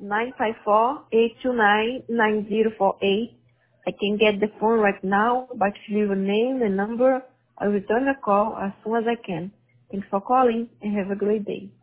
954-829-9048. I can get the phone right now, but if you leave a name and number, I'll return the call as soon as I can. Thanks for calling and have a great day.